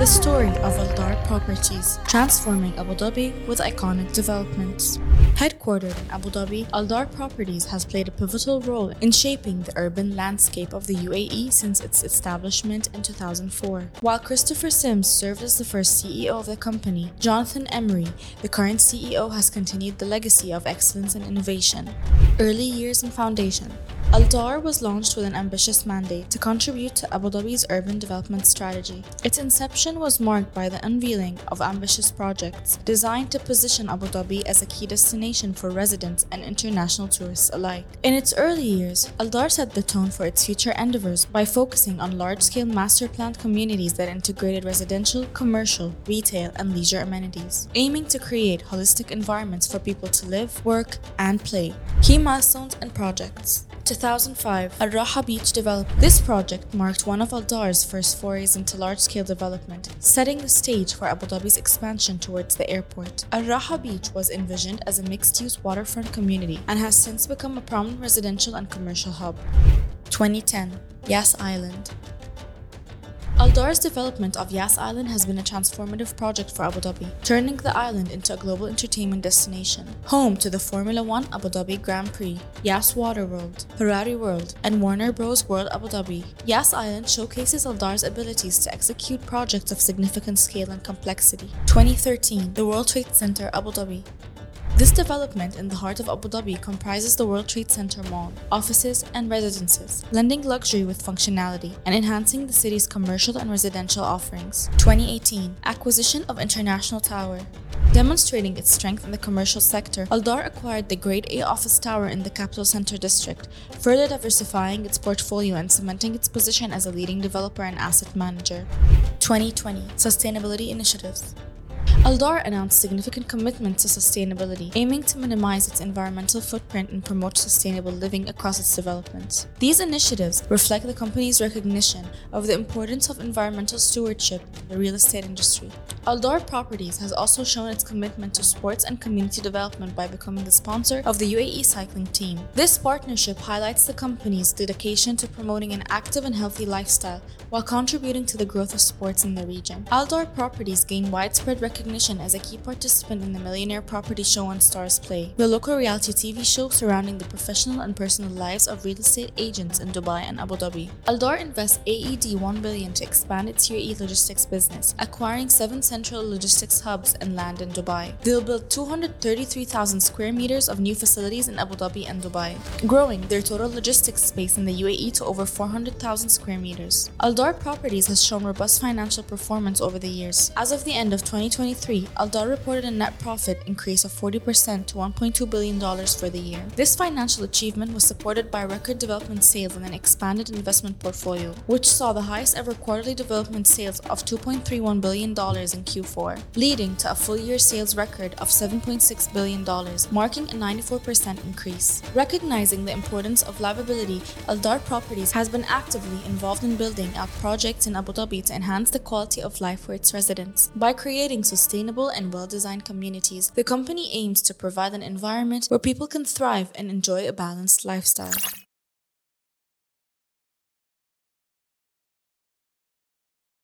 The story of Aldar Properties, transforming Abu Dhabi with iconic developments. Headquartered in Abu Dhabi, Aldar Properties has played a pivotal role in shaping the urban landscape of the UAE since its establishment in 2004. While Christopher Sims served as the first CEO of the company, Jonathan Emery, the current CEO, has continued the legacy of excellence and innovation. Early years and foundation. Aldar was launched with an ambitious mandate to contribute to Abu Dhabi's urban development strategy. Its inception was marked by the unveiling of ambitious projects designed to position Abu Dhabi as a key destination for residents and international tourists alike. In its early years, Aldar set the tone for its future endeavors by focusing on large-scale master-planned communities that integrated residential, commercial, retail, and leisure amenities, aiming to create holistic environments for people to live, work, and play. Key milestones and projects. 2005, Al Raha Beach development. This project marked one of Aldar's first forays into large-scale development, setting the stage for Abu Dhabi's expansion towards the airport. Al Raha Beach was envisioned as a mixed-use waterfront community and has since become a prominent residential and commercial hub. 2010, Yas Island. Aldar's development of Yas Island has been a transformative project for Abu Dhabi, turning the island into a global entertainment destination. Home to the Formula One Abu Dhabi Grand Prix, Yas Water World, Ferrari World, and Warner Bros. World Abu Dhabi, Yas Island showcases Aldar's abilities to execute projects of significant scale and complexity. 2013, the World Trade Center Abu Dhabi. This development in the heart of Abu Dhabi comprises the World Trade Center Mall, offices, and residences, blending luxury with functionality and enhancing the city's commercial and residential offerings. 2018, acquisition of International Tower. Demonstrating its strength in the commercial sector, Aldar acquired the Grade A office tower in the Capital Center district, further diversifying its portfolio and cementing its position as a leading developer and asset manager. 2020, sustainability initiatives. Aldar announced significant commitments to sustainability, aiming to minimize its environmental footprint and promote sustainable living across its developments. These initiatives reflect the company's recognition of the importance of environmental stewardship in the real estate industry. Aldar Properties has also shown its commitment to sports and community development by becoming the sponsor of the UAE cycling team. This partnership highlights the company's dedication to promoting an active and healthy lifestyle while contributing to the growth of sports in the region. Aldar Properties gained widespread recognition as a key participant in the Millionaire Property Show on Stars Play, the local reality TV show surrounding the professional and personal lives of real estate agents in Dubai and Abu Dhabi. Aldar invests AED 1 billion to expand its UAE logistics business, acquiring 7 central logistics hubs and land in Dubai. They'll build 233,000 square meters of new facilities in Abu Dhabi and Dubai, growing their total logistics space in the UAE to over 400,000 square meters. Aldar Properties has shown robust financial performance over the years. As of the end of 2023, Aldar reported a net profit increase of 40% to $1.2 billion for the year. This financial achievement was supported by record development sales and an expanded investment portfolio, which saw the highest ever quarterly development sales of $2.31 billion in Q4, leading to a full-year sales record of $7.6 billion, marking a 94% increase. Recognizing the importance of livability, Aldar Properties has been actively involved in building out projects in Abu Dhabi to enhance the quality of life for its residents. By creating sustainable and well-designed communities, the company aims to provide an environment where people can thrive and enjoy a balanced lifestyle.